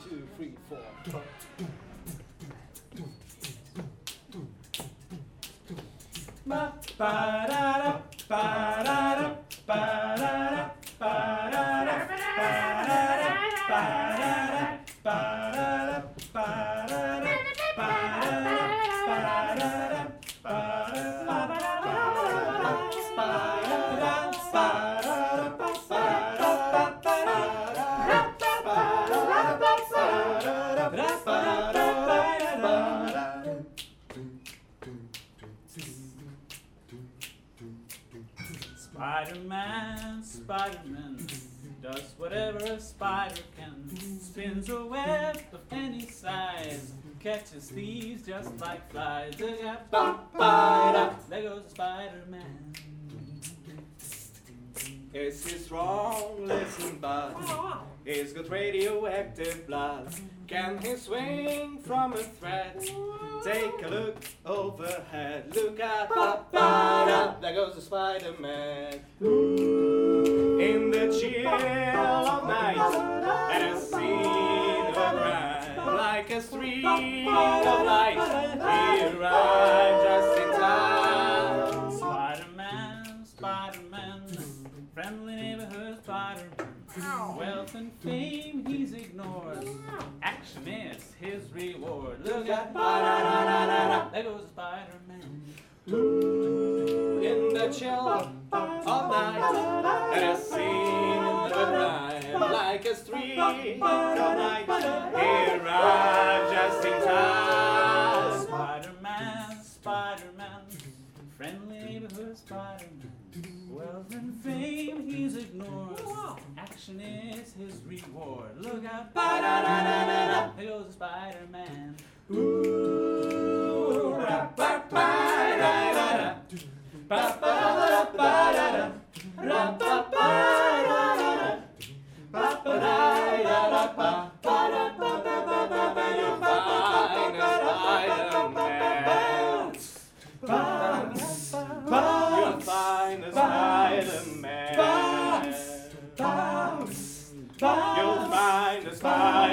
2, 3, 4. Spider-Man, Spider-Man does whatever a spider can. Spins a web of any size, catches thieves just like flies. Look out, there goes Spider-Man. Is he strong? Listen, bud. He's got radioactive blood. Can he swing from a thread? Take a look overhead. Look out, there goes the Spider-Man. In the chill of night, and a scene of crime, like a streak of light, he arrived just in time. Spider-Man, Spider-Man, friendly neighborhood Spider-Man. Wealth and fame he's ignored. Action is his reward. Look out, there goes Spider-Man. In the chill of night, and a scene of crime, like a streak of light, he arrived just in time. Spider-Man, Spider-Man, friendly neighborhood Spider-Man. Wealth and fame he's ignored. Action is his reward. Look out, there goes the Spider-Man. You'll find a Spider-Man. You'll find a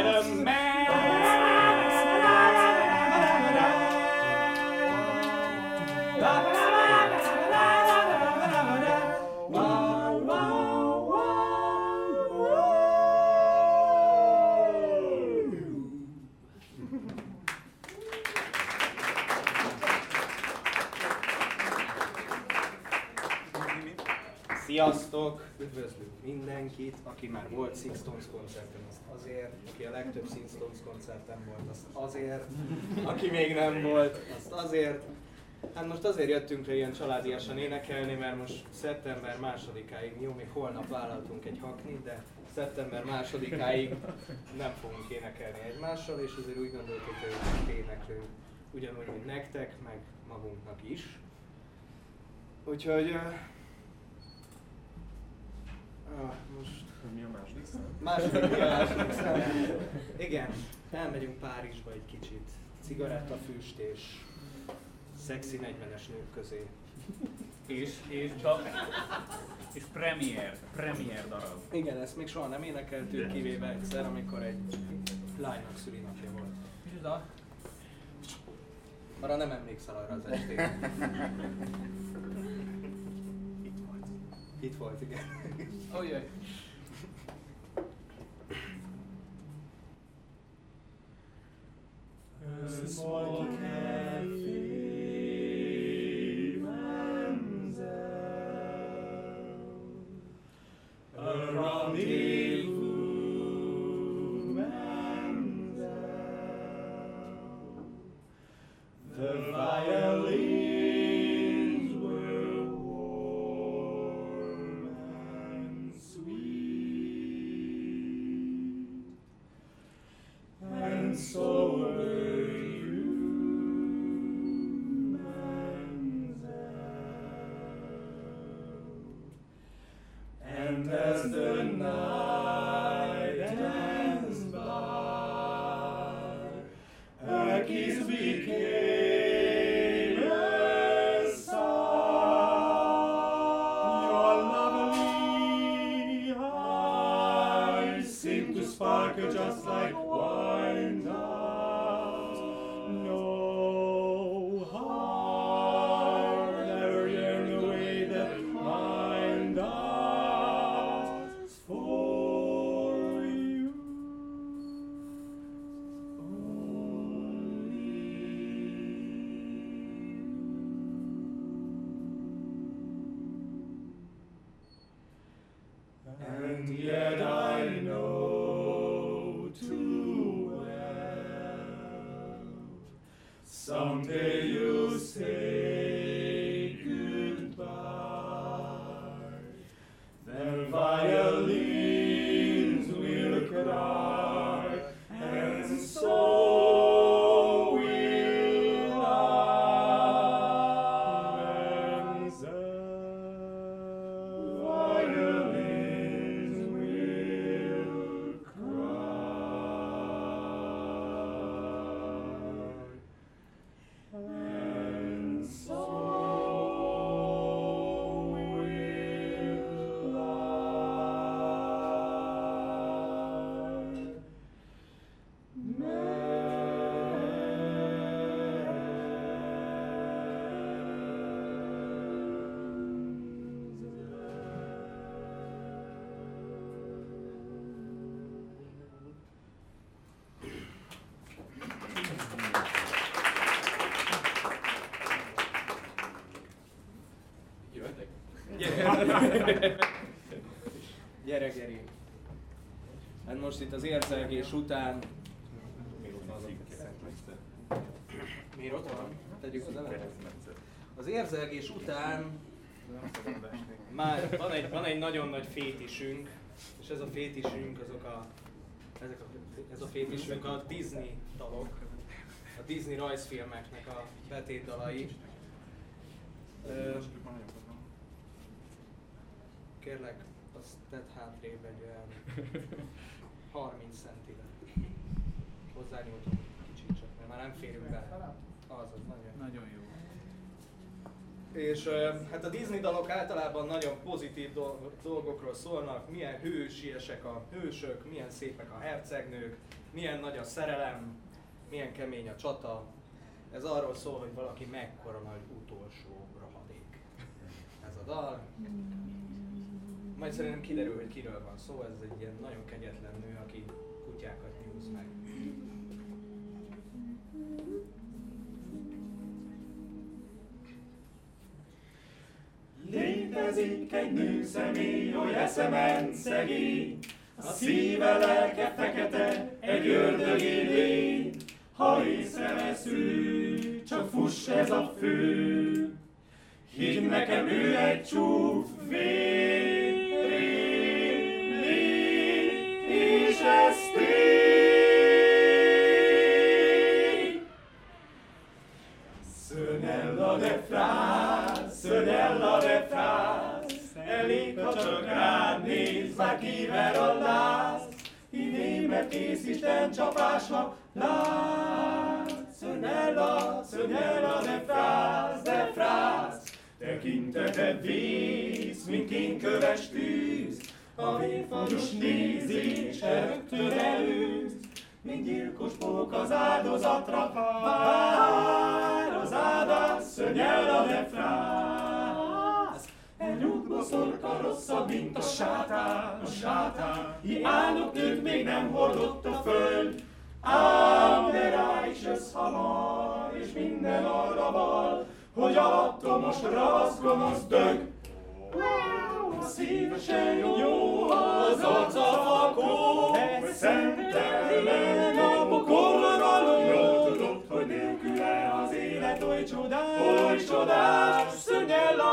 Sziasztok! Üdvözlünk mindenkit, aki már volt Sixtons koncerten, azt azért, aki a legtöbb Sixtons koncerten volt, azt azért, aki még nem volt, azt azért. Hát most azért jöttünk le ilyen családiasan énekelni, mert most szeptember 2-áig, jó, még holnap vállaltunk egy haknit, de szeptember 2-áig nem fogunk énekelni egymással, és azért úgy gondoltuk, hogy éneklünk ugyanúgy, mint nektek, meg magunknak is. Úgyhogy most... Mi a második szám? Második szám. Igen, elmegyünk Párizsba egy kicsit. Cigarettafüst és szexi 40-es nők közé. És premier darab. Igen, ezt még soha nem énekeltük, kivéve egyszer, amikor egy lánynak szülinapja volt. Micsoda? Arra nem emlékszel arra az estére. Itt volt, igen. Ojjaj. A small café Mademoiselle, a rendezvous Mademoiselle, the violins were warm and sweet, and so were you, mademoiselle. And as the night danced by, a kiss became a song. Your lovely eyes seemed to sparkle just like wine does. No heart ever yearned the way that mine does for you. And yet I know too well, someday you'll say goodbye, then violins will cry, and so will I. And the violins will cry, and so will Jöhetek? Gyere, Geri. Hát most itt az érzelgés után... Miért ott van? Tegyük az elemet. Az érzelgés után már van egy nagyon nagy fétisünk, és ez a fétisünk ez a fétisünk a Disney dalok, a Disney rajzfilmeknek a betétdalai. Kérlek, azt tedd hátrébb egy olyan 30 centivel. Hozzányúltunk kicsit csak, mert már nem férünk be. Az nagyon jó. És hát a Disney dalok általában nagyon pozitív dolgokról szólnak, milyen hősiesek a hősök, milyen szépek a hercegnők, milyen nagy a szerelem, milyen kemény a csata. Ez arról szól, hogy valaki mekkora nagy utolsó rohadék. Ez a dal. Majd szerintem kiderül, hogy kiről van szó, ez egy ilyen nagyon kegyetlen nő, aki kutyákat nyúz meg. Létezik egy nő személy, oly eszemen szegény, a szíve lelke fekete, egy ördögi lény. Ha észrevesző, csak fuss ez a fő, hidd nekem, ő egy csúf lény, és ez tény. Szönella de frász, szönella de frász, elég, ha csak rád néz, már kiver a láz, idén, mert kész Isten csapásnak látsz. Szönella, szönella de frász, tekinteted vész, mint kényköves tűz, a vérfagyos nézés rögtön elűz, mint gyilkos pók az áldozatra vár az áldás. Szönella de frász, egy útboszorka rosszabb, mint a sátán, hiányok őt még nem hordott a föld, ám de rá is jössz hamar, és minden arra val, hogy alattomos ravasz gonosz dög. Szívesen jó az arca fakó, hogy szentellen a pokolra való. Jól tudod, hogy nélküle az élet oly csodás, Szönella,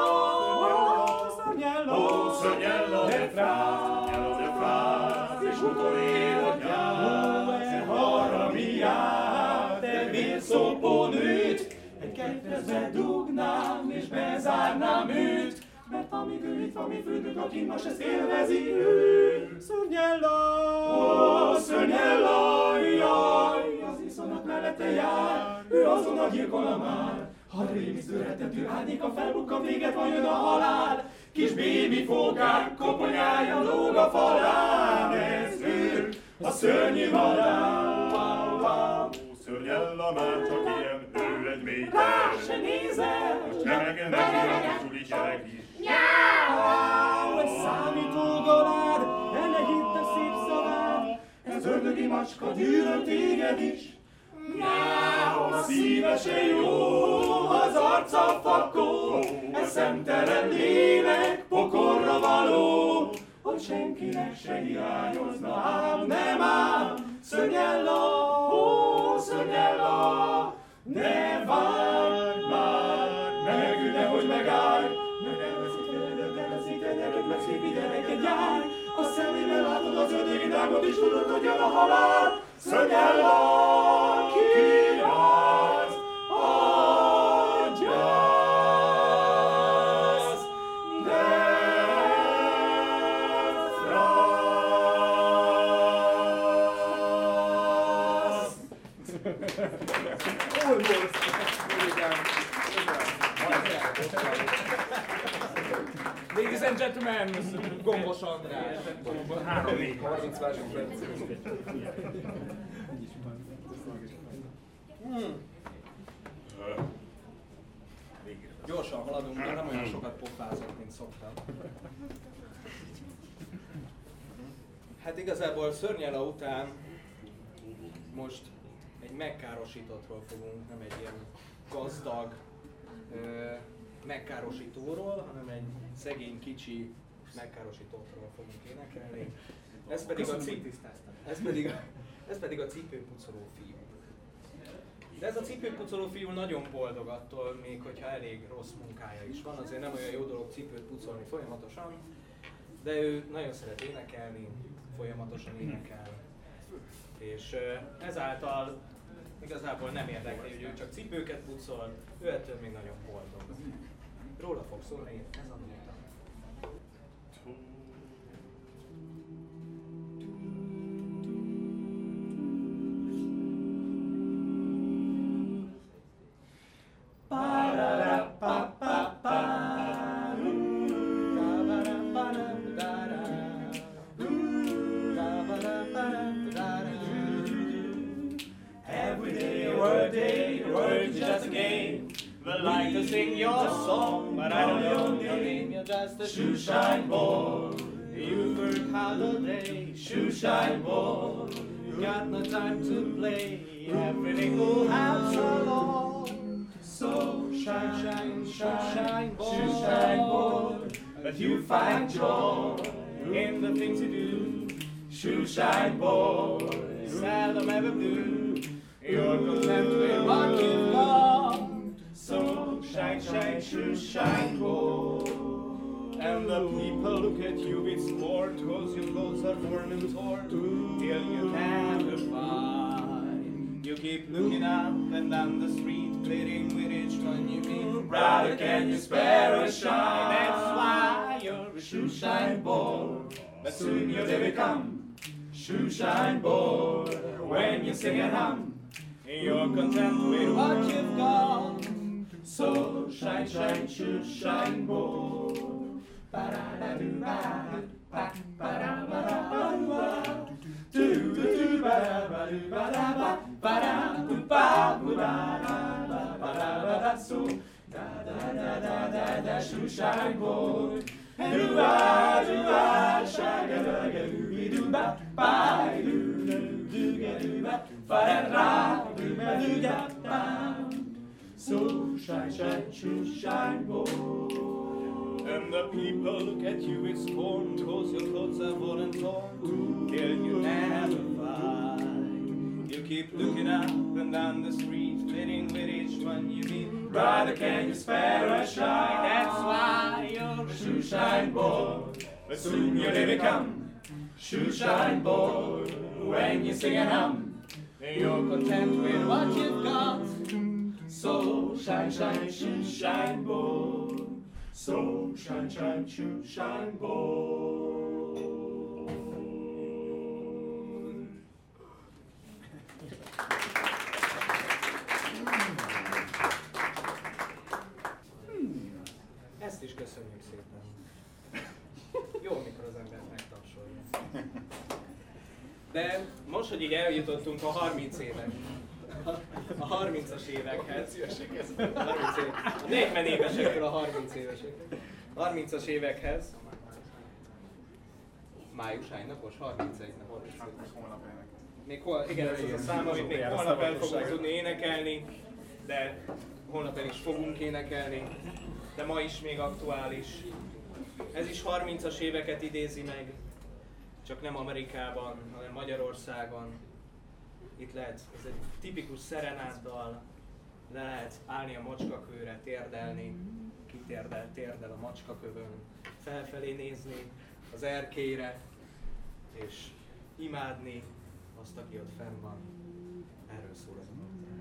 de frász, és utolér a gyász, arra mi jár, te vérszopó nőt, egy ketrezbe dugnám, és bezárnám őt, mert amíg ő itt van, mi fürdünk a kint, most ezt élvezi ő. Szörnyella, Szörnyella, jaj, az iszonyat mellette jár, ő azonnal gyilkolna már. Ha rémisztő rettentő árnyéka felbukkan, véget van, jön a halál, kis bébi fókák koponyája lóg a falán. Ez ő, a szörnyű madár. Szörnyella már csak ilyen, ő egy méter. Rá se nézel, most remegen neki a suli gyerek is. Egy számítógalád, ennek itt a szép szavád, Ez ördögi macska gyűlöl téged is. A szíve se jó, az arca fakó, ez szemtelen lélek, pokorra való, hogy senkinek se hiányozna, ám nem ám, Szörnyella, ó, Szörnyella, ne várj már, meg nehogy megállj, mert elveszíted előtt, szép gyereket jár, a szemével látod az ördögi drágot, és tudod, hogy jön a halál, Szörnyella, kiráz, adjász, ne frász. Ladies and gentlemen, Gombos András. 30 másodperc. Gyorsan haladunk, de nem olyan sokat pofázok, mint szoktam. Hát igazából Szörnyella után most egy megkárosítottról fogunk, nem egy ilyen gazdag megkárosítóról, hanem egy szegény, kicsi megkárosítottról fogunk énekelni. Ez pedig a cipőpucoló fiú. De ez a cipőpucoló fiú nagyon boldog attól, még hogyha elég rossz munkája is van, azért nem olyan jó dolog cipőt pucolni folyamatosan, de ő nagyon szeret énekelni, folyamatosan énekel. És ezáltal igazából nem érdekli, hogy ő csak cipőket pucol, ő ettől még nagyon boldog. Róla fog szólni ez a nóta. Sing your song, but I don't know your name, you're just a shoeshine boy. You've heard holiday, shoeshine boy. You got no time to play, everything will have so long. So shine, shine, shine, shoeshine boy. But you find joy in the things you do, shoeshine boy. Seldom ever blue, you're content with what you've got. So shine, shine, shoeshine boy. And the people look at you with sport, cause your clothes are worn and torn, till you never find. You keep looking up and down the street, pleading with each one you meet. Brother, can you spare a shine? That's why you're a shoeshine boy. But soon your day will come, shoeshine boy. When you sing and hum, you're content with what you've got. So shine, shine, shoeshine boy. Ba-da-da-do-ba-da, ba-da-ba-da-ba-da-ba, do-do-do-ba-da-ba-do-ba-da-ba, ba-da-do-ba-do-ba-da-ba-da-ba-da, so da-da-da-da-da-da, shoeshine boy. Do-a-do-a, shaga-daga-dooby-doo-ba, ba-do-do-do-ga-doo-ba, ba-da-da-do-ba-do-ga-ba. So shine, shine, shoeshine boy. And the people look at you with scorn, cause your clothes are worn and torn, till you never find. You keep looking up and down the street, flitting with each one you meet. Brother, can you spare a shine? That's why you're a shoeshine boy. But soon your day will come, shoeshine boy. When you sing and hum, you're content with what you've got. So shine, shine, shoeshine boy. So shine, shine, shoeshine boy. Ezt is köszönjük szépen. Jó, mikor az ember megtapsolja. De most, hogy így eljutottunk a 30 évek, a 30-as évekhez, a 40 évesektől a 30 évesekhez, 30-as évekhez, május hány napos? 31 napos. Még igen, ez az a szám, amit még holnap el fogunk tudni énekelni, de holnap el is fogunk énekelni, de ma is még aktuális. Ez is 30-as éveket idézi meg, csak nem Amerikában, hanem Magyarországon. Itt lehet, ez egy tipikus szerenáddal, le lehet állni a macskakőre, térdelni, térdel a macskakövön, felfelé nézni az erkélyre, és imádni azt, aki ott fenn van. Erről szól ez a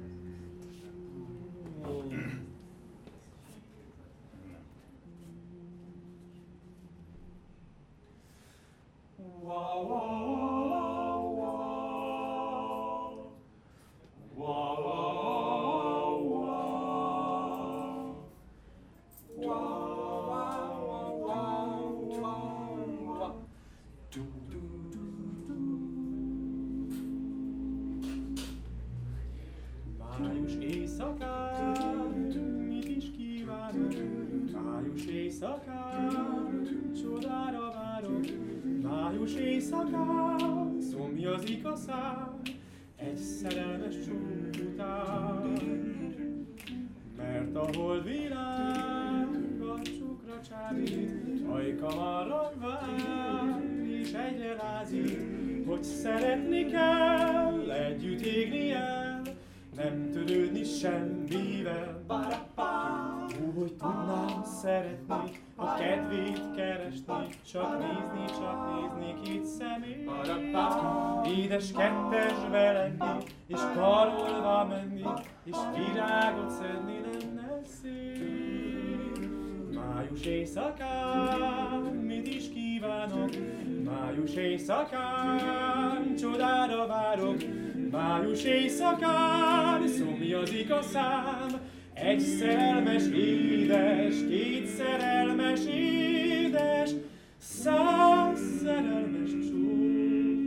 Május éjszakán, mit is kívánok? Május éjszakán, csodára várok. Május éjszakán, szomjazik a szám, egy szerelmes csók után. Mert a holdvilág a csókra csábít, ajkam arra vár, és egyre lázít, hogy szeretni kell, együtt égni el, nem törődni semmivel. Úgy tudnám szeretni, a kedvét keresni, csak nézni két szemét. Édes kettesbe lenni, és karolva menni, és virágot szedni lenne szép. Május éjszakán, mit is kívánok? Május éjszakán, csodára várok. Május éjszakán, szomjazik a szám, egy szerelmes édes, két szerelmes édes, 100 szerelmes csók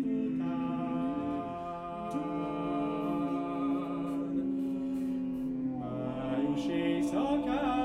után. Május éjszakán.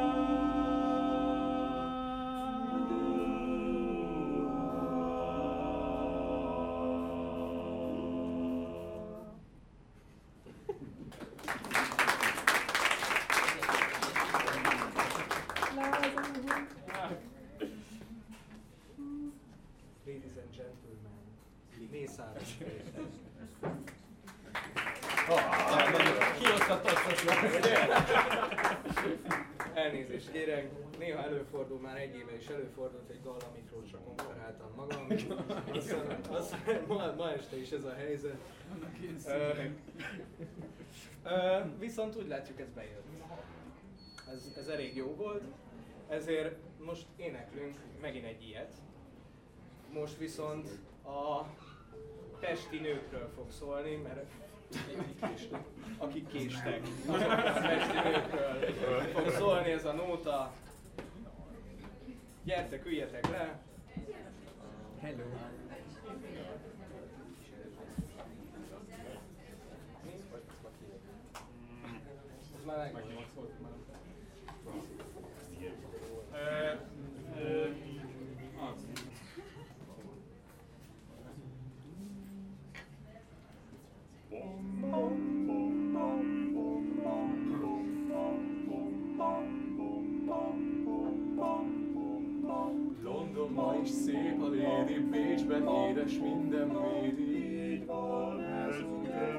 Ladies and gentlemen, Mészáros Péter. Elnézést kérek, néha előfordul, már egy éve is előfordult, hogy Galla Miklósra konferáltam magam. Aztán ma este is ez a helyzet. Viszont úgy látjuk, ez bejött. Ez elég jó volt, ezért most éneklünk megint egy ilyet. Most viszont a pesti nőkről fog szólni, mert akik késtek, azokról a pesti nőkről fog szólni ez a nóta. Gyertek, üljetek le! Hello! Ez már megvan. London ma is szép, a Lady Bécsben édes minden médi. Így van, ez ugye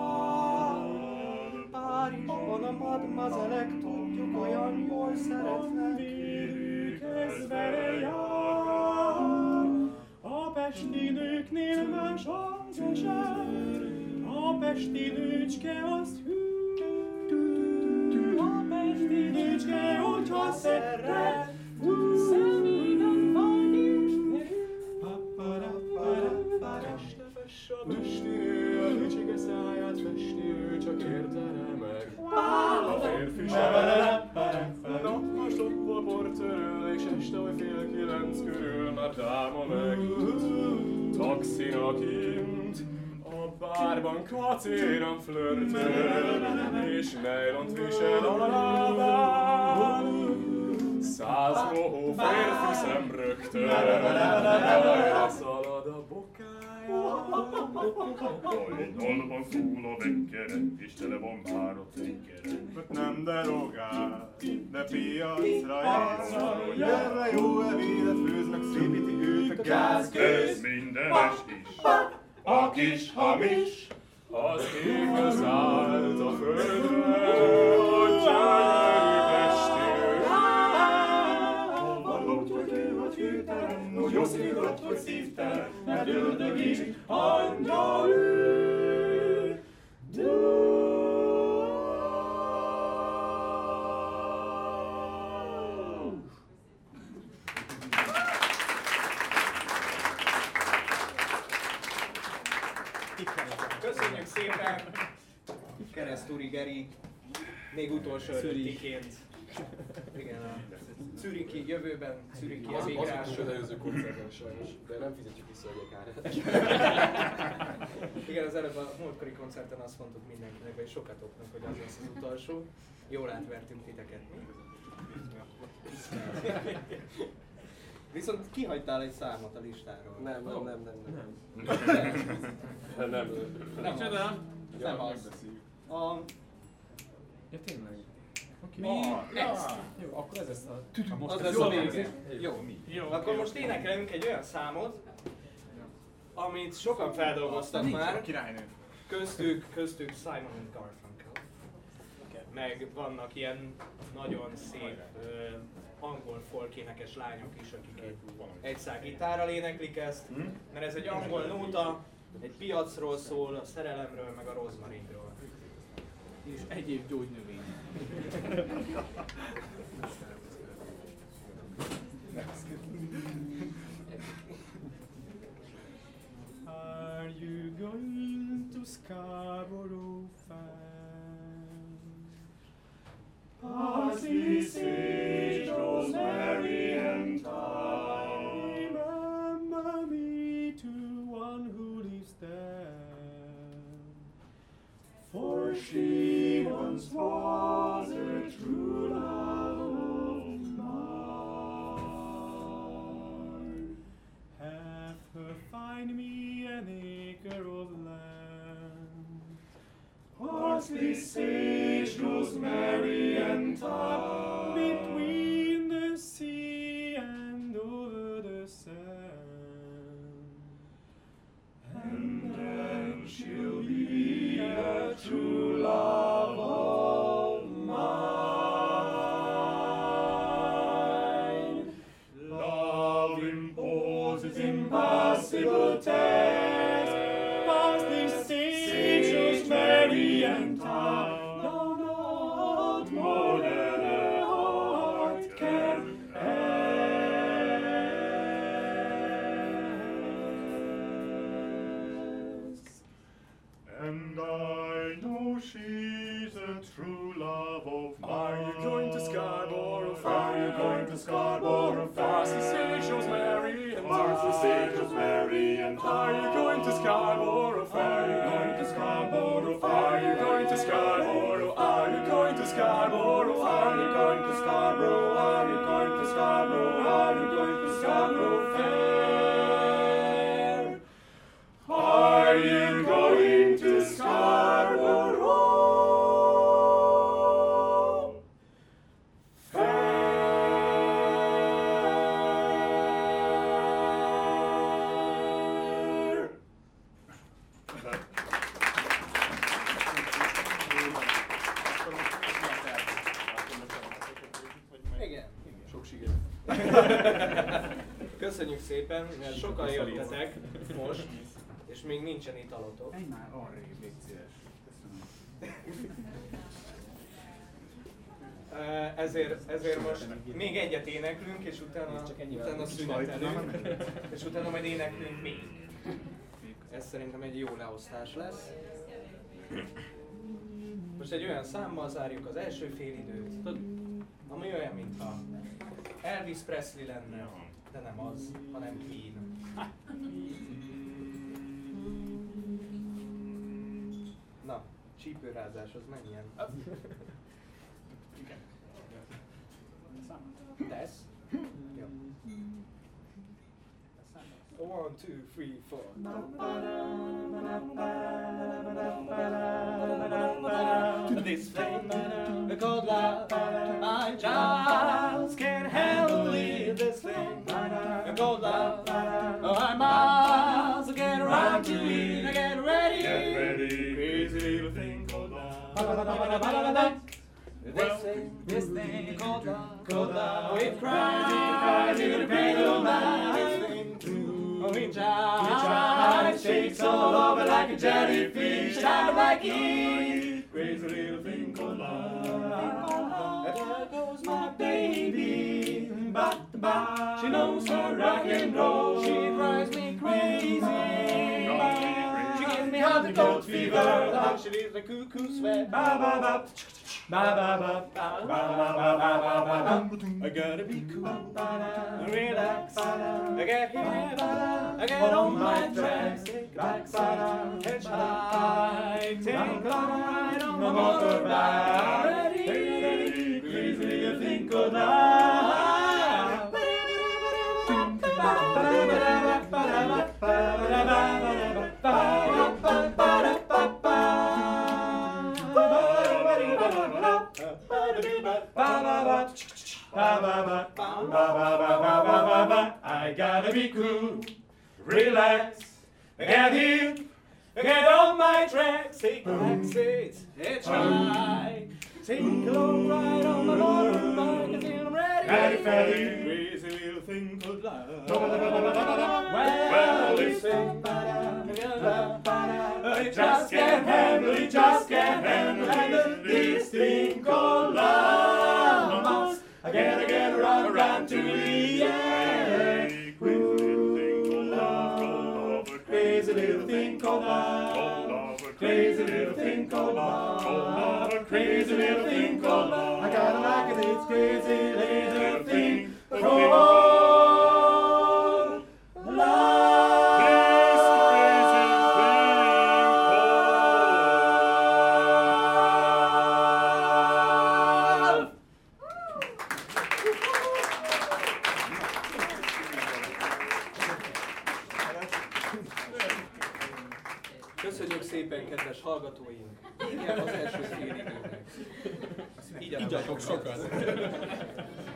van. Párizsban a madmazelek, tudjuk, olyan jól szeretnek. Vérük ez vele jár. A pesti nőknél más az eset. A pesti nőcske az hű. A pesti nőcske, hogyha szeret. Szemében van és este fess a pesti nő, a hűcsike száját festi ő, csak értene meg. A férfi se vele, napos toppol portöröl, és este vagy 8:30 körül már dáma meg. Taxin a kint, bárban kacéran flörtöl, és nejlont visel a lábán. 100 mohó férfi szem rögtön, jajra szalad a bokája. Hol van szól a venkeren, és tele van már a tenkeren. Nem derogál, de piacra játszol. Gyere jó evédet főznek, szépíti őt a gázgőz. Ez mindenes is, a kis hamis. Az ég az állt a földre, hogy gyönyörű testű. Valót vagy ő, vagy hűtelen, úgy oszkidott, hogy szívtelen, mert ördög is angyal ő. Köszönjük szépen! Keresztúri Geri, még utolsó ötödiként. Igen, a Zürichi jövőben, Zürichi Az emigrás. az előző koncerten sajnos, de nem fizetjük vissza a jegyárát. Igen, az előbb a múltkori koncerten azt mondtuk mindenkinek, vagy sokatoknak, hogy az lesz az utolsó. Jól átvertünk titeket, mi? Viszont kihagytál egy számot a listáról. Nem. Nem Csoda? Nem az. Ja, tényleg. Mi? Ez. Jó, akkor ez lesz a... Az lesz a vége. Jó. Jó. Akkor most énekelünk egy olyan számot, amit sokan feldolgoztak már. Királynő. Köztük Simon and Garfunkel. Meg vannak ilyen nagyon szép angol folk énekes lányok is, akik egy szál gitárral éneklik ezt, mert ez egy angol nóta, egy piacról szól, a szerelemről, meg a rozmarinról. És egyéb gyógynövény. Are you going to Scarborough Fair? Parsley, sage, rosemary and thyme. Remember me to one who lives there. For she once was a true love of mine. Have her find me an acre of land. Parsley, sage, rosemary and thyme. Between the sea and over the sand. And then she'll be a true love of mine. Love imposes impossible task. Parsley, sage, rosemary and thyme. No, not more than a heart can ask. And I know she's a true love of mine. Are you going to Scarborough Fair? Are you going to Scarborough Fair? Parsley, sage, rosemary and Parsley, sage, rosemary and Are you going to Scarborough Fair? Are you going to Scarborough Fair? Are you going to Scarborough? Are you going to Scarborough? Are you going to Scarborough? Are you going to Scarborough? Are you going to Scarborough Fair? Are you going to Scarborough Fair? Igen. Sok siker. Köszönjük szépen, mert sokan jöttetek most, és még nincsen italotok. Menj már arrébb, légy szíves. Ezért most még egyet éneklünk, és utána szünetelünk, és utána majd éneklünk még. Ez szerintem egy jó leosztás lesz. Most egy olyan számmal zárjuk az első félidőt, ami olyan, mintha Elvis Presley lenne, de nem az, hanem Queen. Csípőrázás, az menjen. Igen. Tesz? Jó. 1, 2, 3, 4. This flame called love, I just can't handle it. This flame called love, oh, I'm miles, get around to it, I get ready. Get ready. Crazy little thing called love. This thing called love, it cries in the cradle now. Oh, it jives, shakes all over like a jellyfish. I like it. Crazy little thing called love. There goes my baby. She knows her rock and roll. She drives me crazy. She gives me hot cold fever. Like she leaves a cuckoo sweat. I gotta be cool, relax, I get here, I get on my tracks, take back, hitchhike, take a ride on my motorbike, ready, crazy to think of life. I gotta be cool, relax, get here, get on my tracks, take a exit, hitchhike, take a long ride on my motorbike until I'm ready, crazy little thing called love. Well, listen, I just can't handle it, this thing called love. I gotta get around to it, yeah. Crazy little thing called love. Crazy little thing called love. Crazy little thing called love. I gotta like it, it's crazy little thing called love. Köszönjük szépen, kedves hallgatóink! Igen, az első fél időnek. Igyatok sokat!